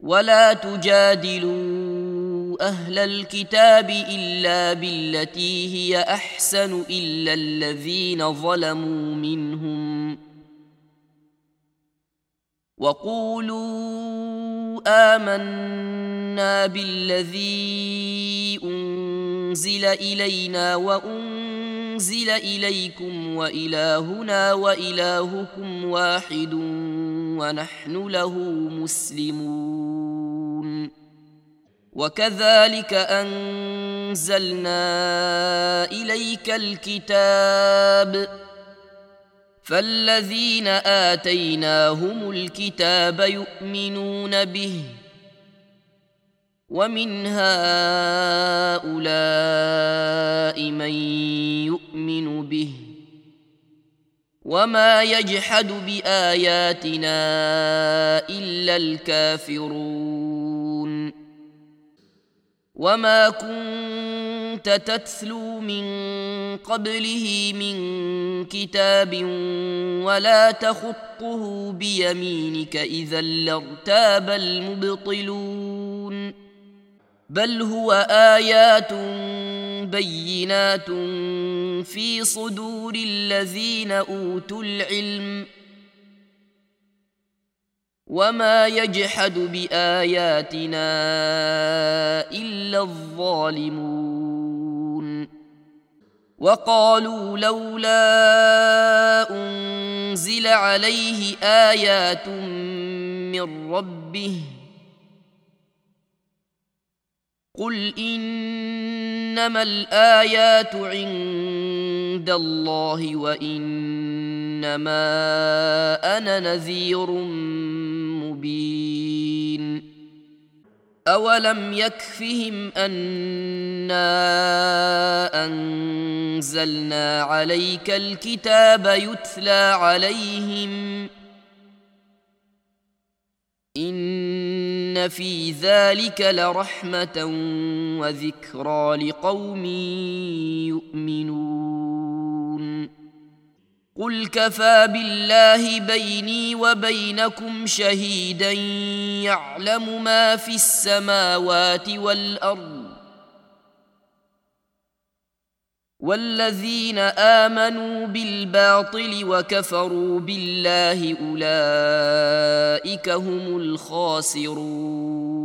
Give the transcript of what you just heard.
ولا تجادلوا أهل الكتاب إلا بالتي هي أحسن إلا الذين ظلموا منهم وقولوا آمنا بالذي أنزل إلينا وأنزل إليكم وإلهنا وإلهكم واحد ونحن له مسلمون وكذلك أنزلنا إليك الكتاب فالذين آتيناهم الكتاب يؤمنون به ومن هؤلاء من يؤمن به وما يجحد بآياتنا إلا الكافرون وما كنت تتلو من قبله من كتاب ولا تخطه بيمينك إذا لارتاب المبطلون بل هو آيات بينات في صدور الذين أوتوا العلم وما يجحد بآياتنا إلا الظالمون وقالوا لولا أنزل عليه آيات من ربه قل إنما الآيات عند الله وإنما أنا نذير مبين أولم يكفهم أنا أنزلنا عليك الكتاب يتلى عليهم إن في ذلك لرحمة وذكرى لقوم يؤمنون قل كفى بالله بيني وبينكم شهيدا يعلم ما في السماوات والأرض والذين آمنوا بالباطل وكفروا بالله أولئك هم الخاسرون